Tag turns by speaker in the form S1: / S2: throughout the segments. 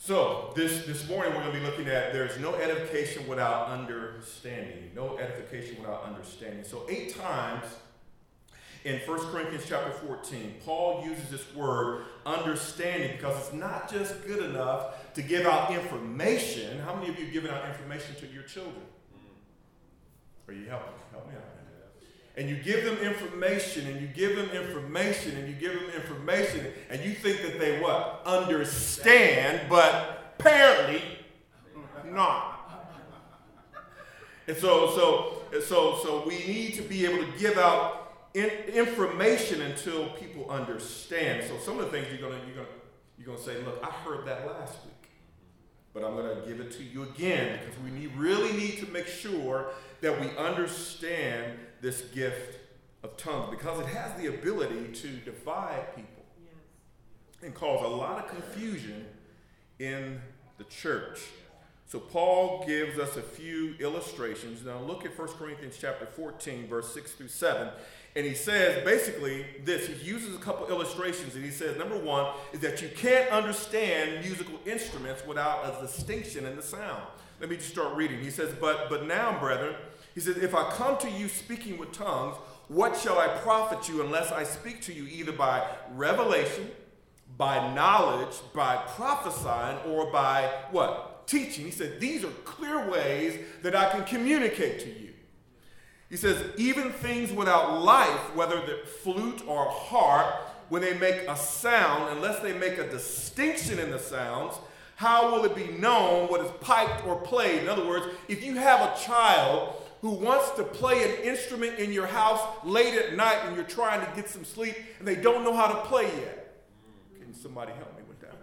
S1: So this morning we're going to be looking at there's no edification without understanding. No edification without understanding. So 8 times in 1 Corinthians chapter 14, Paul uses this word understanding because it's not just good enough to give out information. How many of you have given out information to your children? Are you helping? Help me out. And you give them information, and you give them information, and you give them information, and you think that they what? Understand, but apparently not. And so we need to be able to give out information until people understand. So some of the things you're gonna say, look, I heard that last week, but I'm gonna give it to you again because we really need to make sure that we understand this gift of tongues because it has the ability to divide people and cause a lot of confusion in the church. So Paul gives us a few illustrations. Now look at 1 Corinthians chapter 14, verse 6 through 7. And he says basically this. He uses a couple illustrations, and he says, number one is that you can't understand musical instruments without a distinction in the sound. Let me just start reading. He says, but now, brethren, he says, if I come to you speaking with tongues, what shall I profit you unless I speak to you either by revelation, by knowledge, by prophesying, or by what? Teaching. He said, these are clear ways that I can communicate to you. He says, even things without life, whether the flute or harp, when they make a sound, unless they make a distinction in the sounds, how will it be known what is piped or played? In other words, if you have a child who wants to play an instrument in your house late at night and you're trying to get some sleep and they don't know how to play yet, can somebody help me with that?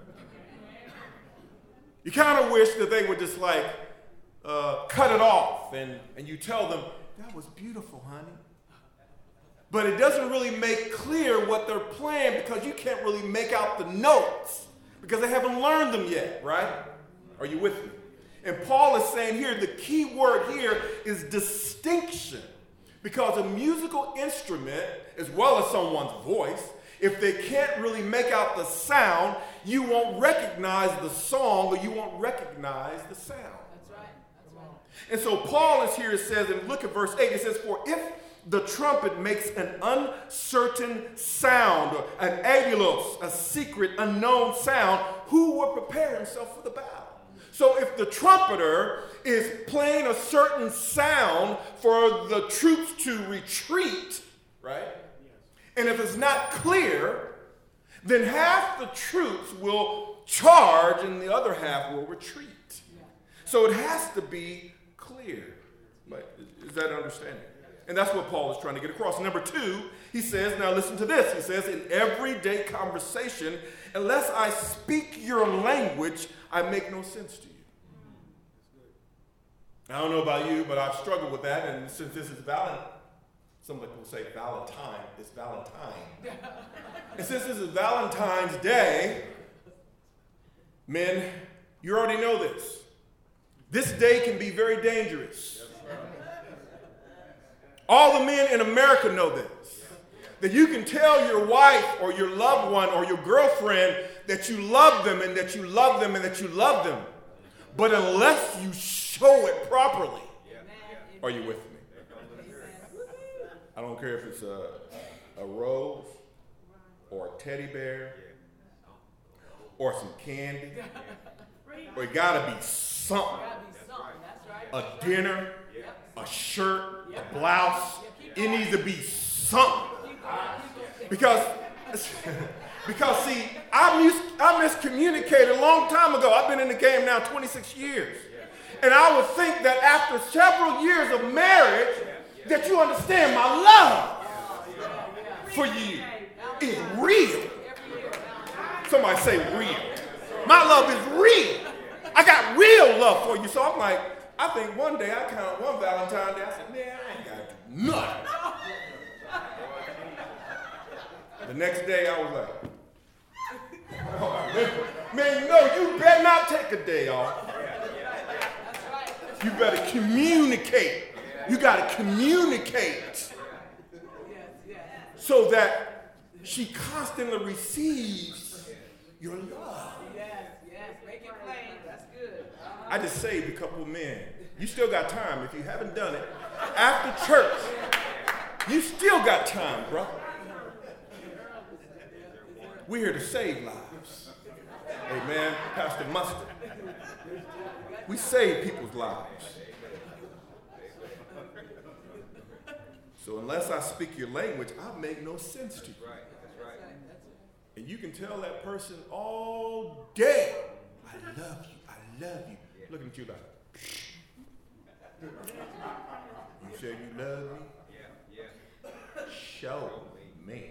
S1: You kind of wish that they would just like cut it off and you tell them, that was beautiful, honey. But it doesn't really make clear what they're playing because you can't really make out the notes because they haven't learned them yet, right? Are you with me? And Paul is saying here, the key word here is distinction. Because a musical instrument, as well as someone's voice, if they can't really make out the sound, you won't recognize the song or you won't recognize the sound.
S2: That's right. That's right.
S1: And so Paul is here, it says, and look at verse 8, it says, for if the trumpet makes an uncertain sound, an abulos, a secret, unknown sound, who will prepare himself for the battle? So if the trumpeter is playing a certain sound for the troops to retreat, right? Yes. And if it's not clear, then half the troops will charge and the other half will retreat. Yeah. So it has to be clear. Right? Is that understanding? And that's what Paul is trying to get across. Number 2, he says, now listen to this. He says, in everyday conversation, unless I speak your language, I make no sense to you. I don't know about you, but I've struggled with that. And since this is some people say Valentine, it's Valentine. And since this is Valentine's Day, men, you already know this. This day can be very dangerous. All the men in America know this. That you can tell your wife or your loved one or your girlfriend that you love them and that you love them and that you love them. But unless you show it properly, are you with me? I don't care if it's a rose or a teddy bear or some candy. Or it gotta be something. A dinner, a shirt, a blouse. It needs to be something. Because see, I miscommunicated a long time ago. I've been in the game now 26 years. And I would think that after several years of marriage, that you understand my love for you is real. Somebody say real. My love is real. I got real love for you. So I'm like, I think one day I counted one Valentine's Day. I said, man, I ain't got to do nothing. The next day I was like, oh, man, no, you better not take a day off. You better communicate. You got to communicate so that she constantly receives your love.
S2: Yes, make it plain.
S1: I just saved a couple of men. You still got time. If you haven't done it, after church, you still got time, bro. We're here to save lives. Amen. Pastor Mustard. We save people's lives. So unless I speak your language, I make no sense to you. And you can tell that person all day, I love you, I love you. Looking at you like, you said you love me? Show me.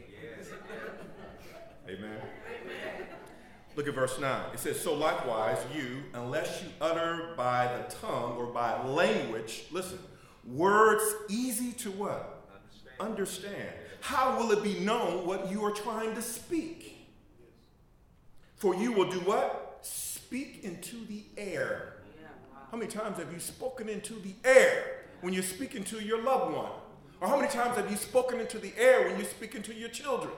S1: Amen. Look at verse 9. It says, so likewise you, unless you utter by the tongue or by language, listen, words easy to what? Understand. How will it be known what you are trying to speak? For you will do what? Speak into the air. How many times have you spoken into the air when you're speaking to your loved one? Or how many times have you spoken into the air when you're speaking to your children?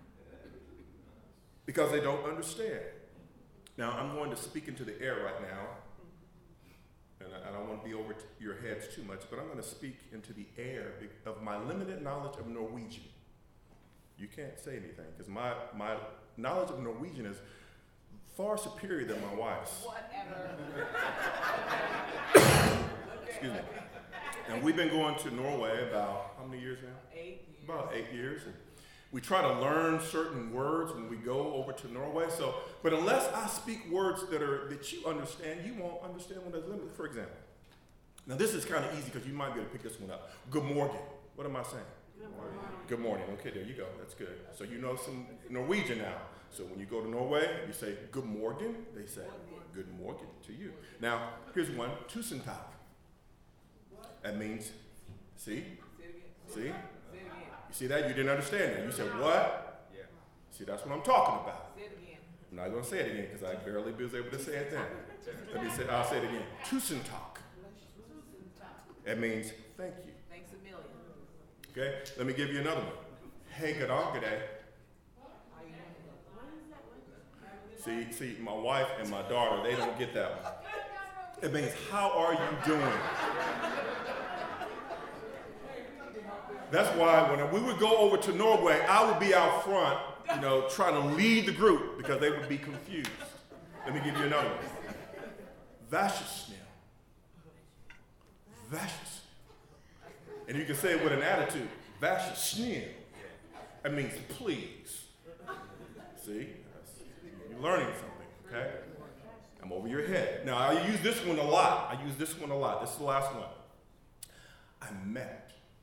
S1: Because they don't understand. Now, I'm going to speak into the air right now. And I don't want to be over your heads too much, but I'm going to speak into the air of my limited knowledge of Norwegian. You can't say anything, because my knowledge of Norwegian is far superior than my wife's.
S2: Whatever.
S1: Excuse me. And we've been going to Norway about how many years now?
S2: 8 years.
S1: About 8 years. And we try to learn certain words when we go over to Norway. So, but unless I speak words that you understand, you won't understand what is limited. For example, now this is kind of easy because you might be able to pick this one up. Good morning. What am I saying?
S2: Good morning.
S1: Good morning. Okay, there you go. That's good. So you know some Norwegian now. So when you go to Norway, you say good morgen. They say good morgen to you. Now here's one. Tusen takk. That means, see? See? You see that? You didn't understand that. You said, what? Yeah. See, that's what I'm talking about.
S2: Say it again.
S1: I'm not going to say it again because I barely was able to say it then. I'll say it again. Tusen takk. That means thank you.
S2: Thanks a million.
S1: Okay? Let me give you another one. Hey, good on day. See, my wife and my daughter, they don't get that one. It means, how are you doing? That's why when we would go over to Norway, I would be out front, trying to lead the group because they would be confused. Let me give you another one. Varsåsnäll. Varsåsnäll. And you can say it with an attitude. Varsåsnäll. That means please. See? You're learning something, okay? I'm over your head. Now, I use this one a lot. This is the last one. I'm met.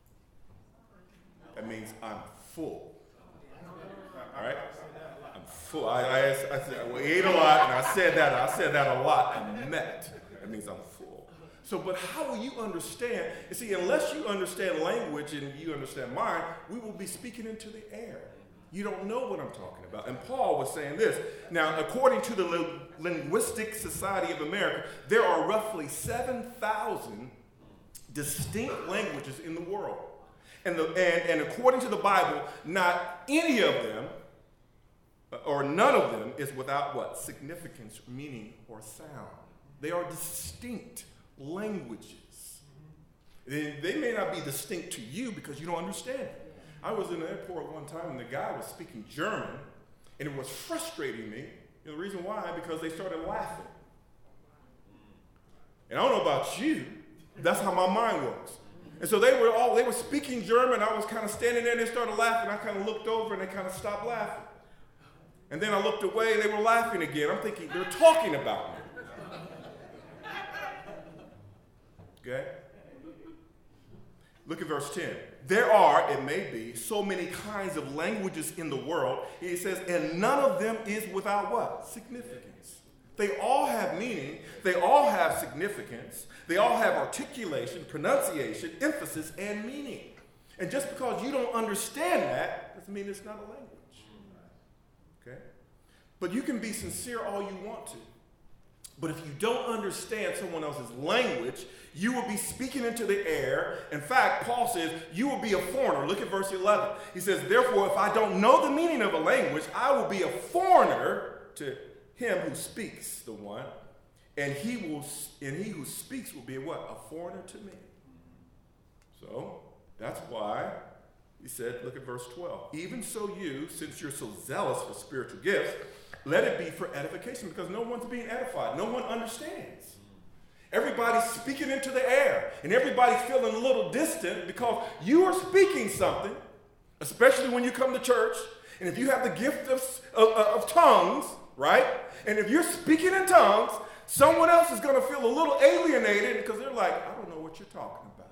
S1: That means I'm full. All right? I'm full. I said, we ate a lot, and I said that a lot. I'm met. That means I'm full. So, but how will you understand? You see, unless you understand language and you understand mine, we will be speaking into the air. You don't know what I'm talking about. And Paul was saying this. Now, according to the Linguistic Society of America, there are roughly 7,000 distinct languages in the world. And according to the Bible, not any of them, or none of them, is without what? Significance, meaning, or sound. They are distinct languages. They may not be distinct to you because you don't understand it. I was in the airport one time and the guy was speaking German, and it was frustrating me. The reason why, because they started laughing. And I don't know about you, that's how my mind works. And so they were speaking German. I was kind of standing there and they started laughing. I kind of looked over and they kind of stopped laughing. And then I looked away and they were laughing again. I'm thinking, they're talking about me. Okay? Look at verse 10. There are, it may be, so many kinds of languages in the world. It says, and none of them is without what? Significance. They all have meaning. They all have significance. They all have articulation, pronunciation, emphasis, and meaning. And just because you don't understand that doesn't mean it's not a language. Okay? But you can be sincere all you want to. But if you don't understand someone else's language, you will be speaking into the air. In fact, Paul says, you will be a foreigner. Look at verse 11. He says, therefore, if I don't know the meaning of a language, I will be a foreigner to him who speaks the one, and he who speaks will be what? A foreigner to me. So that's why he said, look at verse 12. Even so you, since you're so zealous for spiritual gifts, let it be for edification, because no one's being edified. No one understands. Everybody's speaking into the air, and everybody's feeling a little distant because you are speaking something, especially when you come to church, and if you have the gift of tongues, right? And if you're speaking in tongues, someone else is going to feel a little alienated because they're like, I don't know what you're talking about.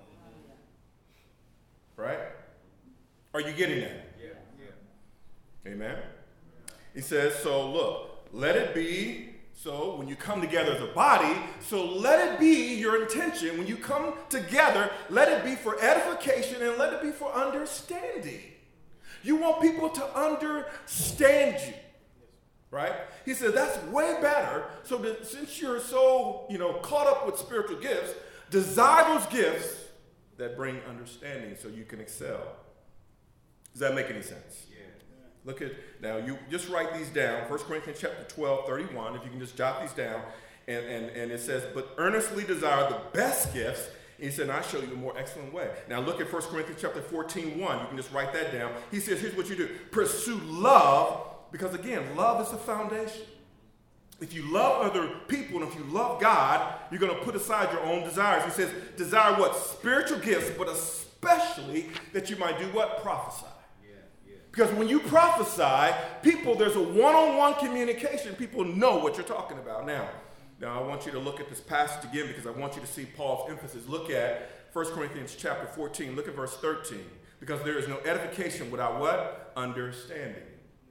S1: Right? Are you getting that? Yeah. Amen? He says, so look, let it be, so when you come together as a body, so let it be your intention. When you come together, let it be for edification and let it be for understanding. You want people to understand you. Right? He says that's way better. So that since you're so, caught up with spiritual gifts, desire those gifts that bring understanding so you can excel. Does that make any sense? Yeah. Look at, now you just write these down. 1 Corinthians chapter 12, 31, if you can just jot these down. And it says, but earnestly desire the best gifts. And he said, and I show you a more excellent way. Now look at 1 Corinthians chapter 14, 1. You can just write that down. He says, here's what you do. Pursue love, because again, love is the foundation. If you love other people and if you love God, you're going to put aside your own desires. He says, desire what? Spiritual gifts, but especially that you might do what? Prophesy. Because when you prophesy, there's a one-on-one communication. People know what you're talking about. Now I want you to look at this passage again because I want you to see Paul's emphasis. Look at 1 Corinthians chapter 14. Look at verse 13. Because there is no edification without what? Understanding.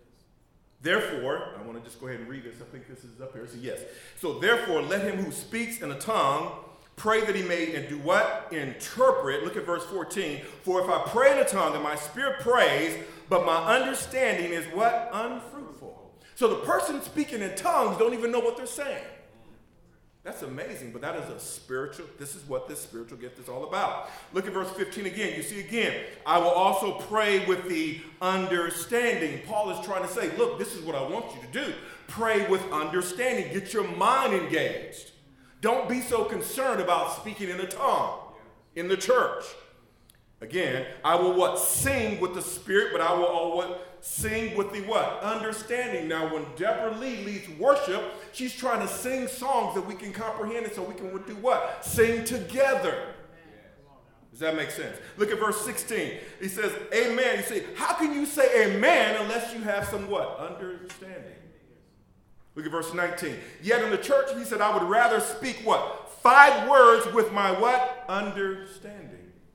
S1: Therefore, I want to just go ahead and read this. I think this is up here. So yes. So therefore, let him who speaks in a tongue pray that he may and do what? Interpret. Look at verse 14. For if I pray in a tongue and my spirit prays, but my understanding is what? Unfruitful. So the person speaking in tongues don't even know what they're saying. That's amazing, but that is this is what this spiritual gift is all about. Look at verse 15 again. You see again, I will also pray with the understanding. Paul is trying to say, look, this is what I want you to do. Pray with understanding. Get your mind engaged. Don't be so concerned about speaking in a tongue in the church. Again, I will what? Sing with the Spirit, but I will what? Sing with the what? Understanding. Now, when Deborah Lee leads worship, she's trying to sing songs that we can comprehend and so we can do what? Sing together. Does that make sense? Look at verse 16. He says, amen. You say, how can you say amen unless you have some what? Understanding. Look at verse 19. Yet in the church, he said, I would rather speak what? 5 words with my what? Understanding.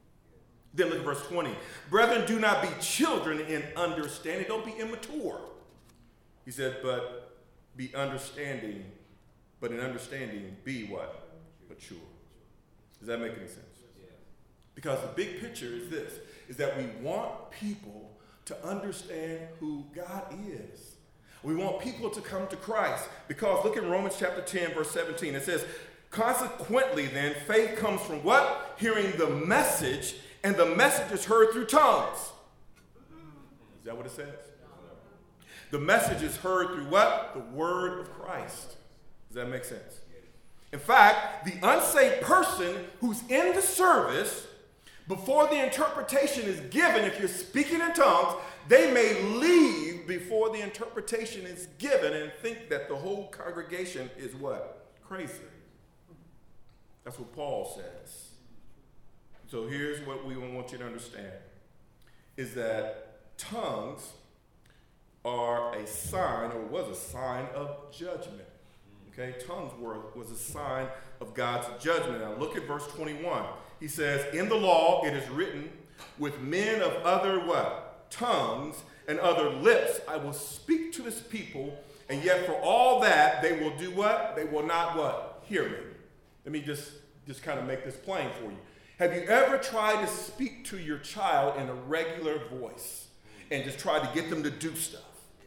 S1: Then look at verse 20. Brethren, do not be children in understanding. Don't be immature. He said, but be understanding. But in understanding, be what? Mature. Does that make any sense? Because the big picture is this, is that we want people to understand who God is. We want people to come to Christ. Because look at Romans chapter 10, verse 17. It says, consequently then, faith comes from what? Hearing the message, and the message is heard through tongues. Is that what it says? The message is heard through what? The word of Christ. Does that make sense? In fact, the unsaved person who's in the service, before the interpretation is given, if you're speaking in tongues, they may leave before the interpretation is given and think that the whole congregation is what? Crazy. That's what Paul says. So here's what we want you to understand, is that tongues are a sign, or was a sign of judgment. Okay, tongues was a sign of God's judgment. Now look at verse 21. He says, in the law it is written, with men of other what? Tongues and other lips I will speak to this people, and yet for all that they will do what? They will not what? Hear me. Let me just kind of make this plain for you. Have you ever tried to speak to your child in a regular voice and just tried to get them to do stuff?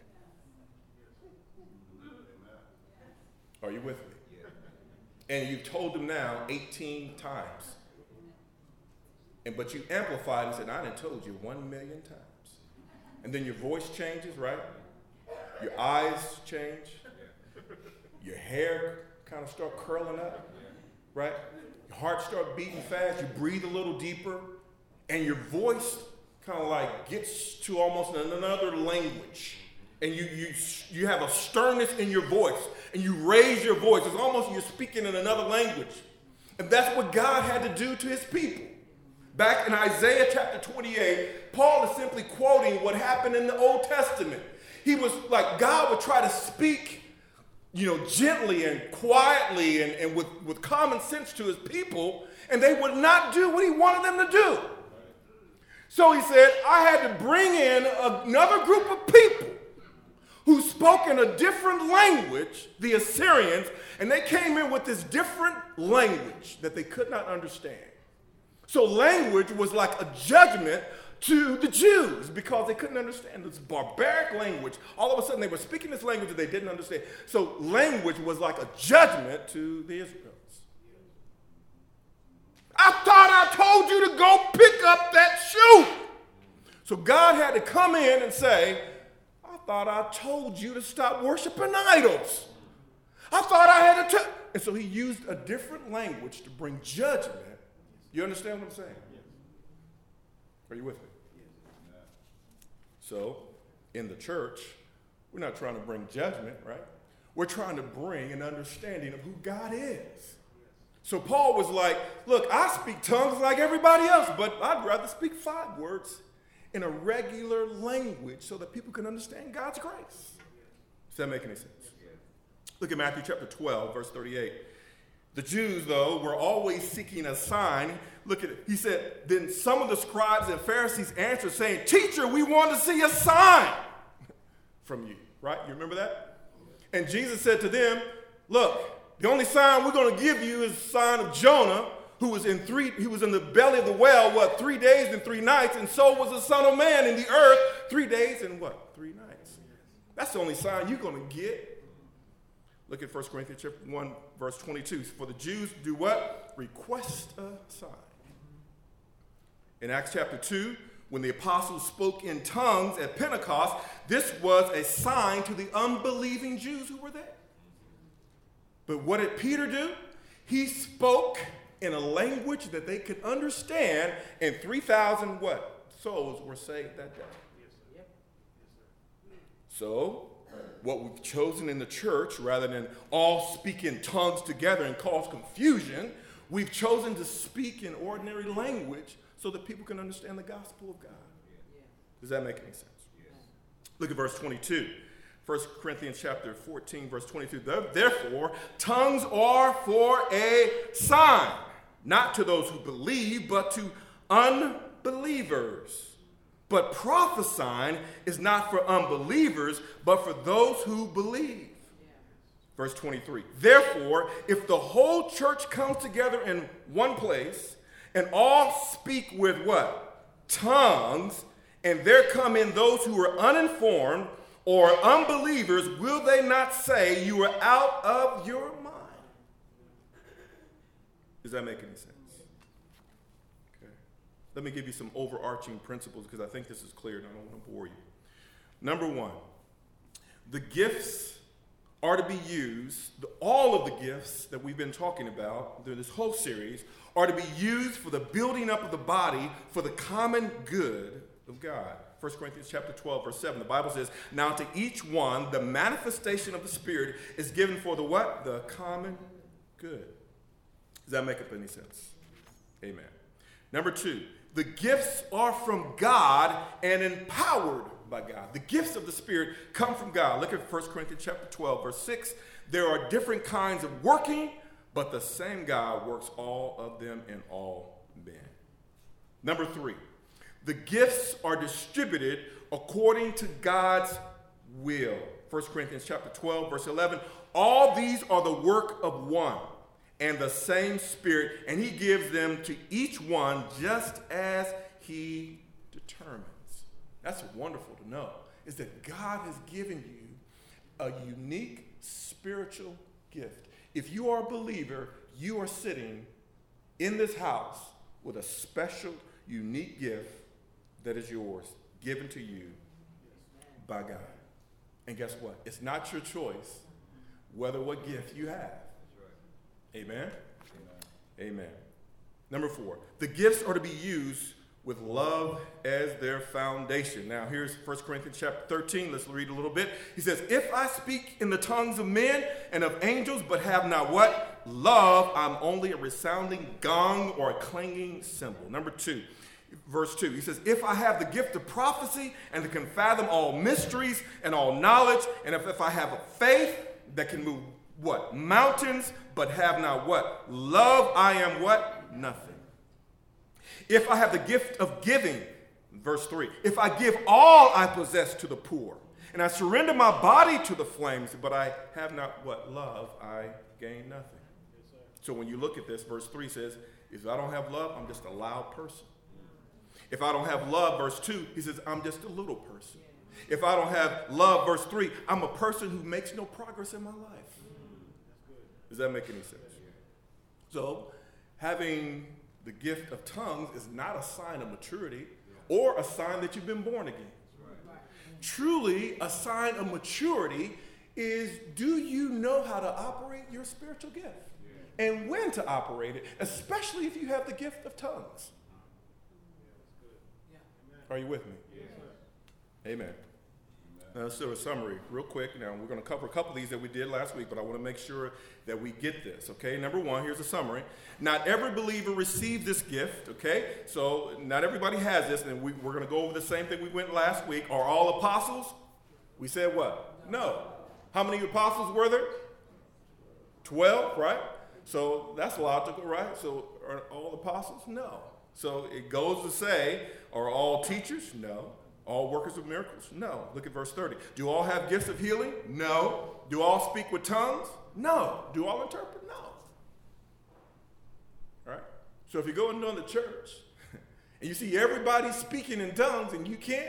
S1: Are you with me? And you've told them now 18 times. But you amplified and said, I done told you 1,000,000 times. And then your voice changes, right? Your eyes change. Your hair kind of start curling up, right? Your heart start beating fast, you breathe a little deeper, and your voice kind of like gets to almost another language. And you have a sternness in your voice, and you raise your voice. It's almost you're speaking in another language. And that's what God had to do to his people. Back in Isaiah chapter 28, Paul is simply quoting what happened in the Old Testament. He was like, God would try to speak, gently and quietly and with common sense to his people, and they would not do what he wanted them to do. So he said, I had to bring in another group of people who spoke in a different language, the Assyrians, and they came in with this different language that they could not understand. So language was like a judgment to the Jews because they couldn't understand this barbaric language. All of a sudden they were speaking this language that they didn't understand. So language was like a judgment to the Israelites. I thought I told you to go pick up that shoe. So God had to come in and say, I thought I told you to stop worshiping idols. I thought I had to And so he used a different language to bring judgment. You understand what I'm saying? Yes. Are you with me? Yes. So, in the church, we're not trying to bring judgment, right? We're trying to bring an understanding of who God is. So Paul was like, look, I speak tongues like everybody else, but I'd rather speak 5 words in a regular language so that people can understand God's grace. Does that make any sense? Look at Matthew chapter 12, verse 38. The Jews, though, were always seeking a sign. Look at it. He said, then some of the scribes and Pharisees answered, saying, Teacher, we want to see a sign from you. Right? You remember that? And Jesus said to them, look, the only sign we're going to give you is the sign of Jonah, who was in the belly of the whale, 3 days and 3 nights, and so was the Son of Man in the earth 3 days and 3 nights. That's the only sign you're going to get. Look at 1 Corinthians chapter 1, verse 22. For the Jews do what? Request a sign. In Acts chapter 2, when the apostles spoke in tongues at Pentecost, this was a sign to the unbelieving Jews who were there. But what did Peter do? He spoke in a language that they could understand, and 3,000 souls were saved that day. So, what we've chosen in the church, rather than all speak in tongues together and cause confusion, we've chosen to speak in ordinary language so that people can understand the gospel of God. Does that make any sense? Look at verse 22. 1 Corinthians chapter 14, verse 22. Therefore, tongues are for a sign, not to those who believe, but to unbelievers. But prophesying is not for unbelievers, but for those who believe. Verse 23. Therefore, if the whole church comes together in one place and all speak with what? Tongues, and there come in those who are uninformed or unbelievers, will they not say you are out of your mind? Does that make any sense? Let me give you some overarching principles because I think this is clear and I don't want to bore you. Number 1, the gifts are to be used, all of the gifts that we've been talking about through this whole series are to be used for the building up of the body for the common good of God. 1 Corinthians chapter 12, verse 7, the Bible says, now to each one the manifestation of the Spirit is given for the what? The common good. Does that make any sense? Amen. Number 2, the gifts are from God and empowered by God. The gifts of the Spirit come from God. Look at 1 Corinthians chapter 12, verse 6. There are different kinds of working, but the same God works all of them in all men. Number 3, the gifts are distributed according to God's will. 1 Corinthians chapter 12, verse 11. All these are the work of one and the same Spirit, and he gives them to each one just as he determines. That's wonderful to know, is that God has given you a unique spiritual gift. If you are a believer, you are sitting in this house with a special, unique gift that is yours, given to you by God. And guess what? It's not your choice what gift you have. Amen? Amen. Number 4, the gifts are to be used with love as their foundation. Now here's 1 Corinthians chapter 13. Let's read a little bit. He says, if I speak in the tongues of men and of angels, but have not what? Love, I'm only a resounding gong or a clanging cymbal. Number 2, verse 2, he says, if I have the gift of prophecy and can fathom all mysteries and all knowledge, and if I have a faith that can move what? Mountains, but have not what? Love, I am what? Nothing. If I have the gift of giving, verse 3, if I give all I possess to the poor, and I surrender my body to the flames, but I have not what? Love, I gain nothing. Yes, so when you look at this, verse 3 says, if I don't have love, I'm just a loud person. If I don't have love, verse 2, he says, I'm just a little person. If I don't have love, verse 3, I'm a person who makes no progress in my life. Does that make any sense? So having the gift of tongues is not a sign of maturity or a sign that you've been born again. Truly, a sign of maturity is, do you know how to operate your spiritual gift? And when to operate it, especially if you have the gift of tongues. Are you with me? Amen. Now, let's do a summary real quick. Now, we're going to cover a couple of these that we did last week, but I want to make sure that we get this, okay? Number 1, here's a summary. Not every believer receives this gift, okay? So not everybody has this, and we're going to go over the same thing we went last week. Are all apostles? We said what? No. How many apostles were there? 12, right? So that's logical, right? So are all apostles? No. So it goes to say, are all teachers? No. All workers of miracles? No. Look at verse 30. Do all have gifts of healing? No. Do all speak with tongues? No. Do all interpret? No. All right? So if you go into the church and you see everybody speaking in tongues and you can't,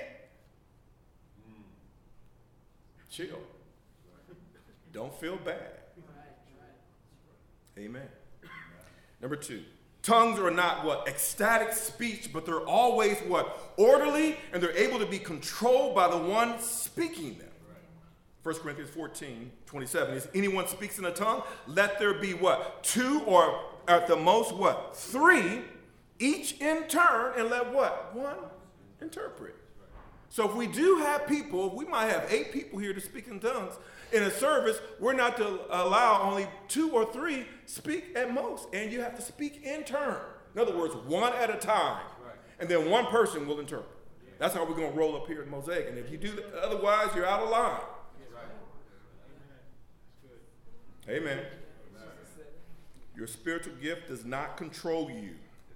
S1: chill. Don't feel bad. Amen. Number 2. Tongues are not what? Ecstatic speech, but they're always what? Orderly, and they're able to be controlled by the one speaking them. 1 Corinthians 14:27 is, anyone speaks in a tongue, let there be what? 2 or at the most what? 3, each in turn, and let what? 1 interpret. So if we do have people, we might have 8 people here to speak in tongues. In a service, we're not to allow only 2 or 3 speak at most, and you have to speak in turn. In other words, 1 at a time, and then 1 person will interpret. That's how we're going to roll up here at Mosaic. And if you do that, otherwise, you're out of line. Amen. Your spiritual gift does not control you.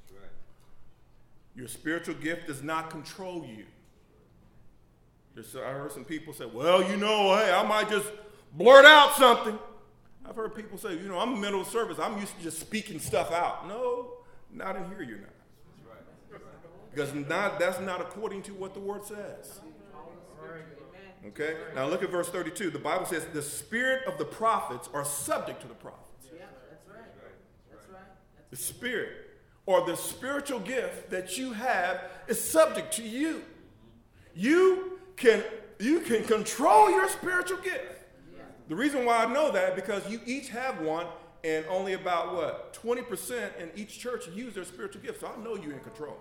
S1: Your spiritual gift does not control you. I heard some people say, well, you know, hey, I might just blurt out something. I've heard people say, you know, I'm in the middle of service. I'm used to just speaking stuff out. No, not in here you're not. Because that's not according to what the word says. Okay? Now look at verse 32. The Bible says the spirit of the prophets are subject to the prophets.
S2: Yeah, that's right. That's right.
S1: The spirit or the spiritual gift that you have is subject to you. You can control your spiritual gift. The reason why I know that because you each have one, and only about what 20% in each church use their spiritual gift. So I know you're in control.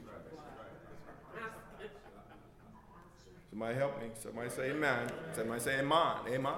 S1: Somebody help me. Somebody say amen. Somebody say amen. Amen.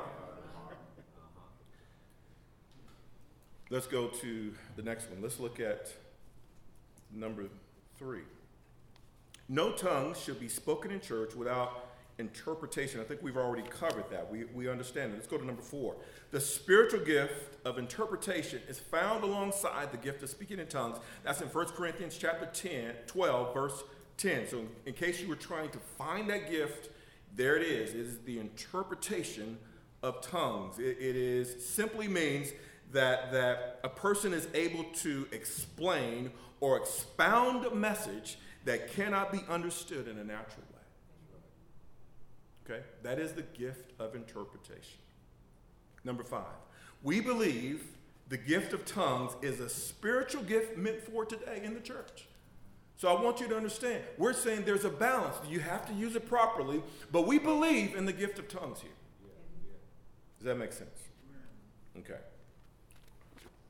S1: Let's go to the next one. Let's look at number 3. No tongues should be spoken in church without interpretation. I think we've already covered that. We understand it. Let's go to number 4. The spiritual gift of interpretation is found alongside the gift of speaking in tongues. That's in 1 Corinthians chapter 12, verse 10. So in case you were trying to find that gift, there it is. It is the interpretation of tongues. It simply means that a person is able to explain or expound a message that cannot be understood in a natural way. Okay? That is the gift of interpretation. Number 5, we believe the gift of tongues is a spiritual gift meant for today in the church. So I want you to understand, we're saying there's a balance. You have to use it properly, but we believe in the gift of tongues here. Does that make sense? Okay.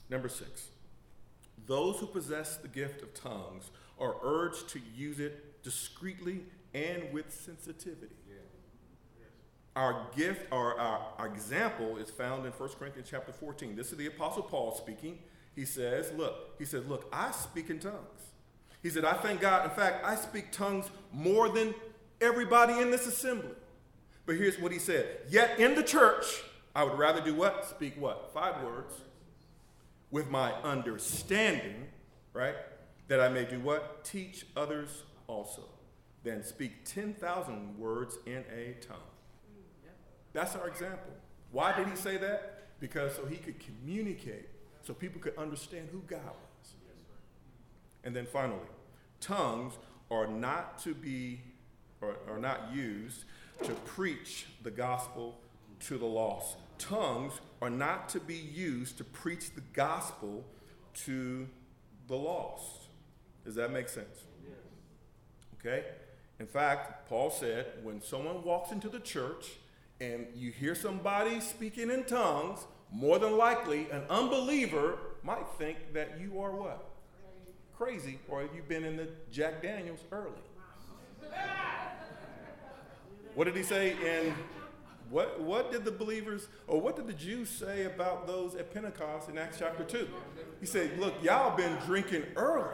S1: Number 6, those who possess the gift of tongues are urged to use it discreetly and with sensitivity. Our gift, or our example is found in 1 Corinthians chapter 14. This is the Apostle Paul speaking. He says, look, I speak in tongues. He said, I thank God. In fact, I speak tongues more than everybody in this assembly. But here's what he said. Yet in the church, I would rather do what? Speak what? 5 words. With my understanding, right? That I may do what? Teach others also. Than speak 10,000 words in a tongue. That's our example. Why did he say that? Because so he could communicate, so people could understand who God was. And then finally, tongues are not to be, or are not used to preach the gospel to the lost. Tongues are not to be used to preach the gospel to the lost. Does that make sense? Okay? In fact, Paul said, when someone walks into the church and you hear somebody speaking in tongues, more than likely an unbeliever might think that you are what? Crazy, or you've been in the Jack Daniels early. What did he say in, what did the believers, or what did the Jews say about those at Pentecost in Acts chapter 2? He said, look, y'all been drinking early.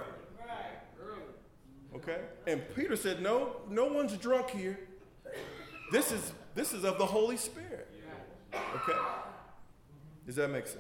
S1: Okay? And Peter said, no one's drunk here. This is of the Holy Spirit. Okay? Does that make sense?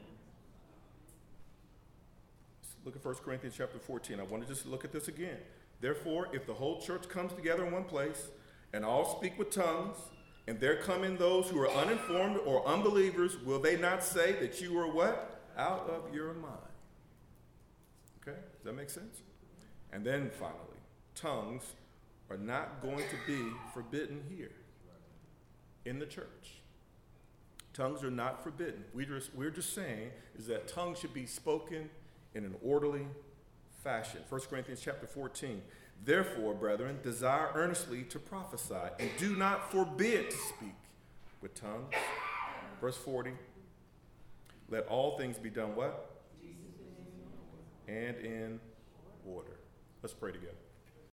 S1: Let's look at 1 Corinthians chapter 14. I want to just look at this again. Therefore, if the whole church comes together in one place, and all speak with tongues, and there come in those who are uninformed or unbelievers, will they not say that you are what? Out of your mind. Okay? Does that make sense? And then finally, tongues are not going to be forbidden here in the church. Tongues are not forbidden. We're just saying is that tongues should be spoken in an orderly fashion. 1 Corinthians chapter 14. Therefore, brethren, desire earnestly to prophesy, and do not forbid to speak with tongues. Verse 40. Let all things be done what? And in order. Let's pray together.